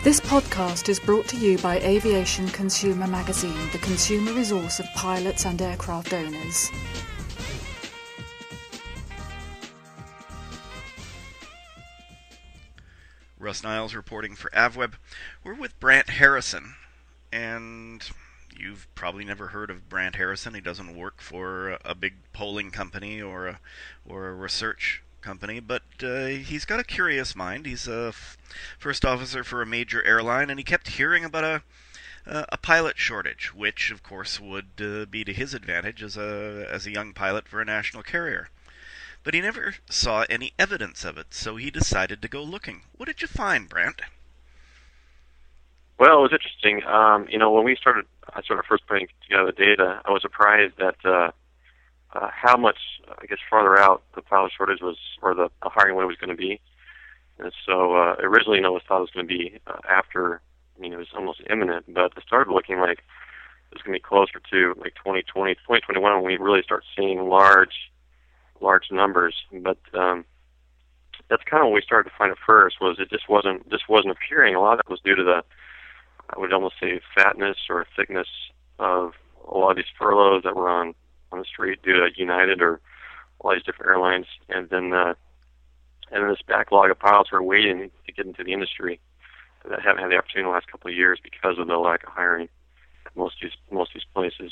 This podcast is brought to you by Aviation Consumer Magazine, the consumer resource of pilots and aircraft owners. Russ Niles reporting for AvWeb. We're with Brant Harrison, and you've probably never heard of Brant Harrison. He doesn't work for a big polling company or a research company, but he's got a curious mind. He's a first officer for a major airline, and he kept hearing about a pilot shortage, which of course would be to his advantage as a young pilot for a national carrier. But he never saw any evidence of it, so he decided to go looking. What did you find, Brant? Well, it was interesting. When I started first putting together the data, I was surprised at how much, farther out the pilot shortage was, or the hiring when it was going to be. And so originally, I thought it was going to be after, it was almost imminent, but it started looking like it was going to be closer to like 2020, 2021 when we really start seeing large numbers. But that's kind of what we started to find at first, was it just wasn't appearing. A lot of it was due to I would almost say fatness or thickness of a lot of these furloughs that were on the street due to United or all these different airlines, and then this backlog of pilots who are waiting to get into the industry that haven't had the opportunity in the last couple of years because of the lack of hiring at most of these places.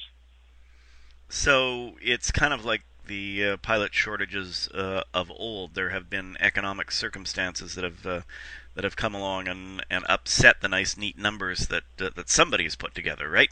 So it's kind of like the pilot shortages of old. There have been economic circumstances that have come along and upset the nice, neat numbers that somebody has put together, right?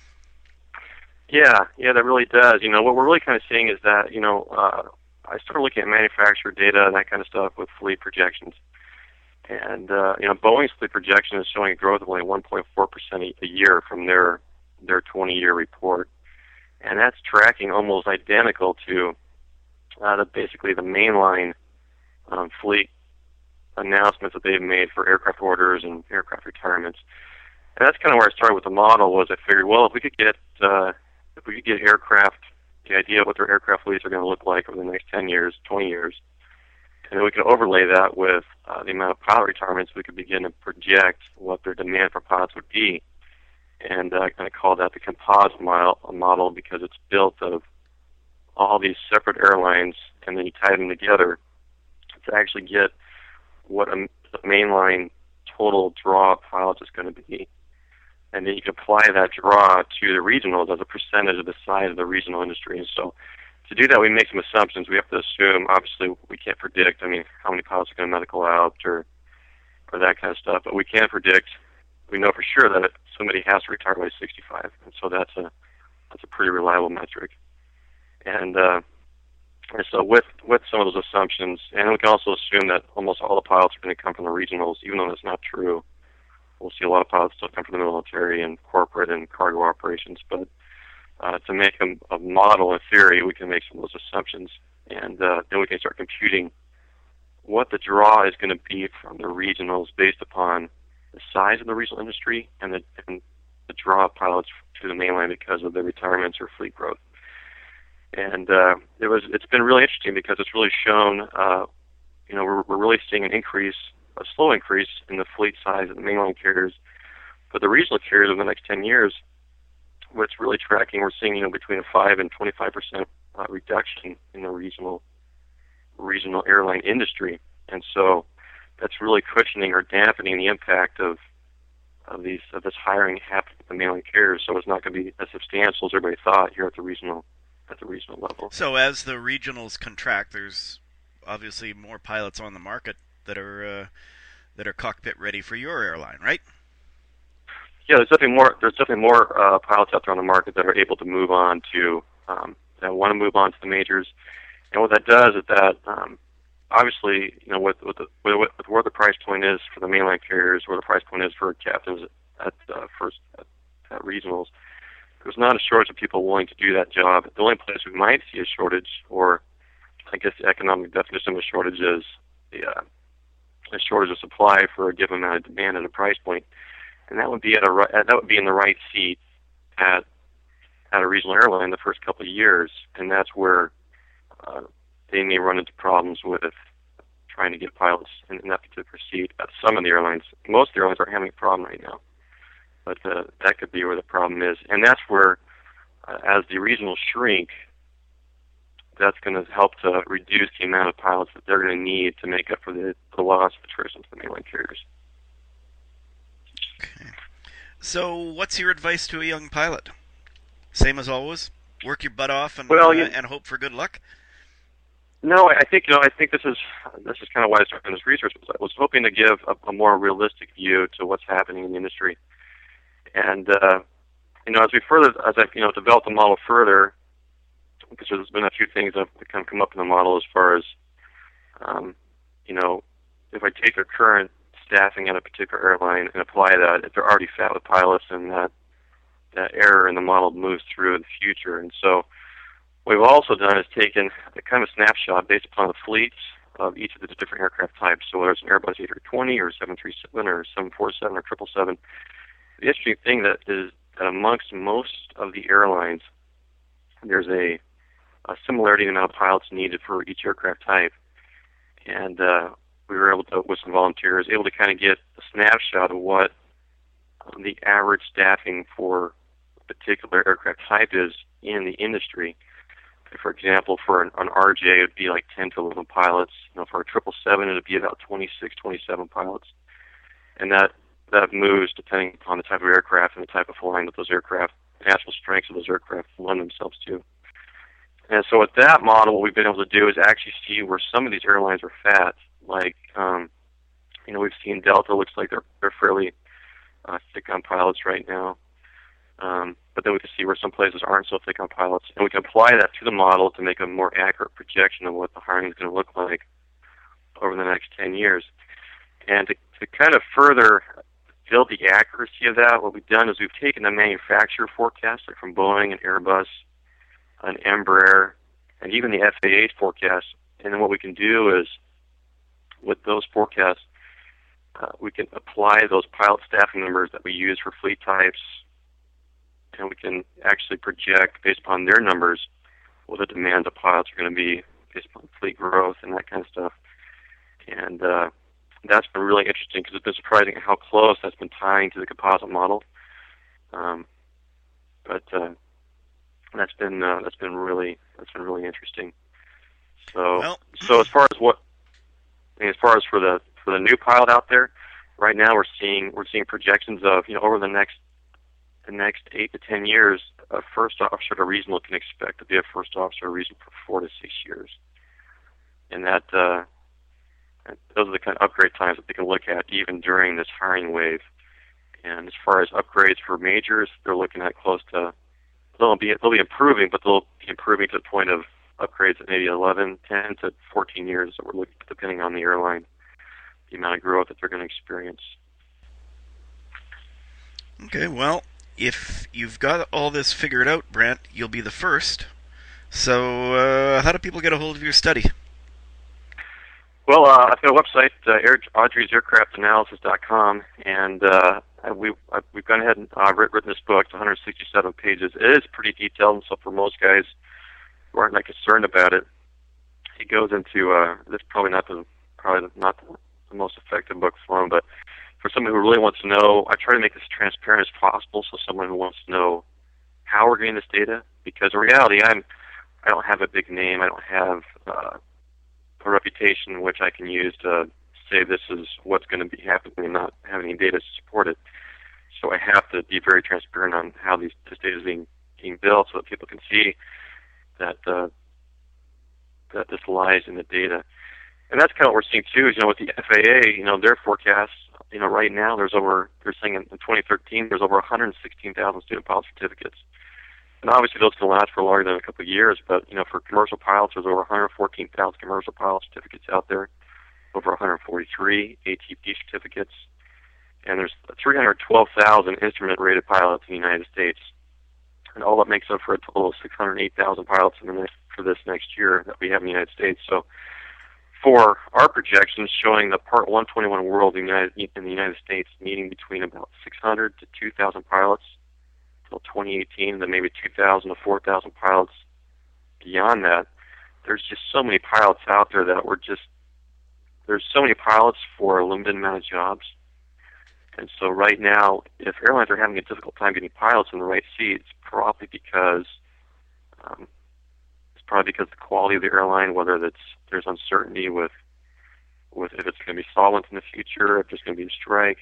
Yeah, that really does. What we're really kind of seeing is that, I started looking at manufacturer data and that kind of stuff with fleet projections. And, Boeing's fleet projection is showing a growth of only 1.4% a year from their 20-year report. And that's tracking almost identical to basically the mainline fleet announcements that they've made for aircraft orders and aircraft retirements. And that's kind of where I started with the model. Was I figured, well, if we could get aircraft, the idea of what their aircraft fleets are going to look like over the next 10 years, 20 years, and then we could overlay that with the amount of pilot retirements, we could begin to project what their demand for pilots would be. And I kind of call that the composite model because it's built of all these separate airlines, and then you tie them together to actually get what the mainline total draw of pilots is going to be. And then you can apply that draw to the regionals as a percentage of the size of the regional industry. And so to do that, we make some assumptions. We have to assume, obviously, we can't predict, how many pilots are going to medical out or that kind of stuff, but we can predict. We know for sure that somebody has to retire by 65, and so that's a pretty reliable metric. And so with some of those assumptions, and we can also assume that almost all the pilots are going to come from the regionals, even though that's not true. We'll see a lot of pilots still come from the military and corporate and cargo operations, but to make a model in theory, we can make some of those assumptions, and then we can start computing what the draw is going to be from the regionals based upon the size of the regional industry and the draw of pilots to the mainline because of the retirements or fleet growth. And it's been really interesting because it's really shown, we're really seeing a slow increase in the fleet size of the mainline carriers, but the regional carriers over the next 10 years, what's really tracking, we're seeing between a 5 and 25% reduction in the regional airline industry, and so that's really cushioning or dampening the impact of this hiring happening at the mainline carriers. So it's not going to be as substantial as everybody thought here at the regional level. So as the regionals contract, there's obviously more pilots on the market that are cockpit ready for your airline, right? Yeah, there's definitely more pilots out there on the market that are able to move on to that want to move on to the majors. And what that does is that obviously, with where the price point is for the mainline carriers, where the price point is for captains at regionals, there's not a shortage of people willing to do that job. The only place we might see a shortage, or I guess the economic definition of a shortage is a shortage of supply for a given amount of demand at a price point, and that would be in the right seat at a regional airline the first couple of years, and that's where they may run into problems with trying to get pilots in that particular seat at some of the airlines. Most of the airlines aren't having a problem right now, but that could be where the problem is. And that's where, as the regionals shrink, that's going to help to reduce the amount of pilots that they're going to need to make up for the loss of attrition to the mainline carriers. Okay. So what's your advice to a young pilot? Same as always? Work your butt off and and hope for good luck? No, I think this is kind of why I started this research. I was hoping to give a more realistic view to what's happening in the industry. And as I've developed the model further, because there's been a few things that have kind of come up in the model as far as, if I take the current staffing at a particular airline and apply that, if they're already fat with pilots, and that error in the model moves through in the future. And so what we've also done is taken a kind of snapshot based upon the fleets of each of the different aircraft types. So whether it's an Airbus A320 or 737 or 747 or 777, the interesting thing that is that amongst most of the airlines, there's a similarity in the amount of pilots needed for each aircraft type. And we were able to, with some volunteers, able to kind of get a snapshot of what the average staffing for a particular aircraft type is in the industry. For example, for an RJ, it would be like 10 to 11 pilots. For a 777, it would be about 26, 27 pilots. And that moves depending upon the type of aircraft and the type of flying that those aircraft, the actual strengths of those aircraft lend themselves to. And so with that model, what we've been able to do is actually see where some of these airlines are fat. Like, we've seen Delta looks like they're fairly thick on pilots right now. But then we can see where some places aren't so thick on pilots. And we can apply that to the model to make a more accurate projection of what the hiring is going to look like over the next 10 years. And to kind of further build the accuracy of that, what we've done is we've taken the manufacturer forecast, like from Boeing and Airbus and Embraer, and even the FAA's forecast. And then what we can do is, with those forecasts, we can apply those pilot staffing numbers that we use for fleet types, and we can actually project, based upon their numbers, what the demand of pilots are going to be based upon fleet growth and that kind of stuff. And that's been really interesting because it's been surprising how close that's been tying to the composite model. But that's been really interesting. So as far as for the new pilot out there, right now we're seeing projections of over the next 8 to 10 years, a first officer to regional can expect to be a first officer to regional for 4 to 6 years, and that those are the kind of upgrade times that they can look at even during this hiring wave. And as far as upgrades for majors, they're looking at close to they'll be improving, but they'll be improving to the point of upgrades at maybe 11, 10 to 14 years that we're looking at, depending on the airline, the amount of growth that they're going to experience. Okay, well, if you've got all this figured out, Brant, you'll be the first. So how do people get a hold of your study? Well, I've got a website, audreysaircraftanalysis.com, and we've gone ahead and written this book. It's 167 pages. It is pretty detailed, and so for most guys who aren't that concerned about it, it goes into this is probably not the most effective book for them, but for someone who really wants to know, I try to make this as transparent as possible. So someone who wants to know how we're getting this data, because in reality, I don't have a big name. I don't have a reputation in which I can use to say this is what's going to be happening and not have any data to support it. So I have to be very transparent on how this data is being built so that people can see that that this lies in the data. And that's kind of what we're seeing too, is with the FAA, their forecasts, right now they're saying in 2013 there's over 116,000 student pilot certificates. And obviously those can last for longer than a couple of years, but for commercial pilots, there's over 114,000 commercial pilot certificates out there, over 143 ATP certificates, and there's 312,000 instrument-rated pilots in the United States. And all that makes up for a total of 608,000 pilots for this next year that we have in the United States. So for our projections showing the Part 121 world in the United States needing between about 600 to 2,000 pilots until 2018, then maybe 2,000 to 4,000 pilots beyond that, there's just so many pilots out there that there's so many pilots for a limited amount of jobs. And so right now, if airlines are having a difficult time getting pilots in the right seats, probably because the quality of the airline, whether there's uncertainty with if it's going to be solvent in the future, if there's going to be a strike.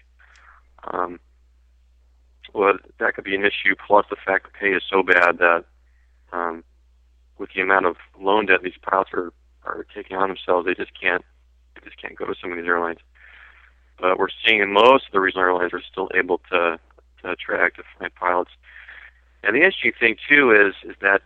Well, that could be an issue. Plus the fact the pay is so bad that with the amount of loan debt these pilots are taking on themselves, they just can't go to some of these airlines. But we're seeing in most of the regional airlines are still able to attract, to find pilots. And the interesting thing too is that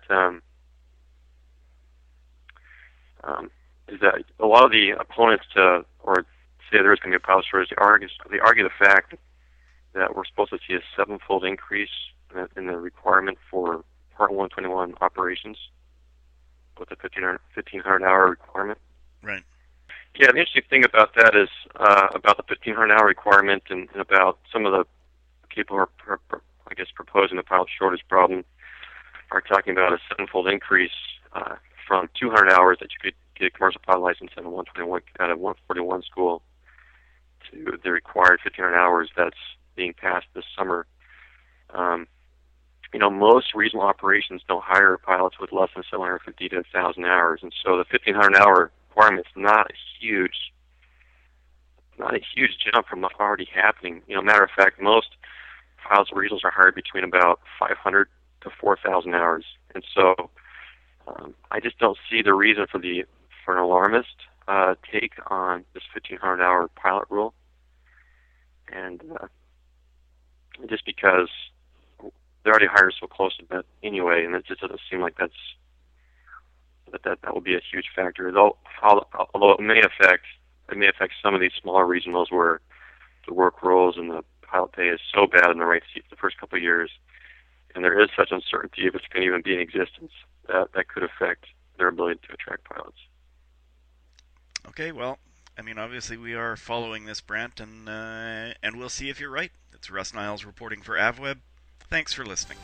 a lot of the opponents or say there's going to be a pilot shortage, they argue the fact that we're supposed to see a 7-fold increase in the requirement for Part 121 operations with the 1,500-hour requirement. Right. Yeah, the interesting thing about that is about the 1,500-hour requirement and about some of the people who are I guess, proposing the pilot shortage problem are talking about a 7-fold increase from 200 hours that you could get a commercial pilot license at a 141 school to the required 1,500 hours that's being passed this summer. Most regional operations don't hire pilots with less than 750 to 1,000 hours, and so the 1,500-hour requirement is not a huge jump from what's already happening. Matter of fact, most pilots and regionals are hired between about 500 to 4,000 hours, and so I just don't see the reason for an alarmist take on this 1,500-hour pilot rule, and just because they're already hired so close to that anyway, and it just doesn't seem like that will be a huge factor. Although it may affect some of these smaller regionals where the work rules and the pilot pay is so bad in the right seats the first couple of years, and there is such uncertainty if it's going to even be in existence that could affect their ability to attract pilots. Okay, well, obviously we are following this, Brant, and we'll see if you're right. It's Russ Niles reporting for AvWeb. Thanks for listening.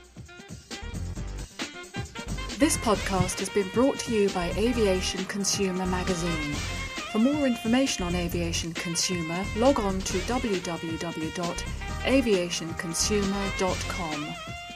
This podcast has been brought to you by Aviation Consumer Magazine. For more information on Aviation Consumer, log on to www.aviationconsumer.com.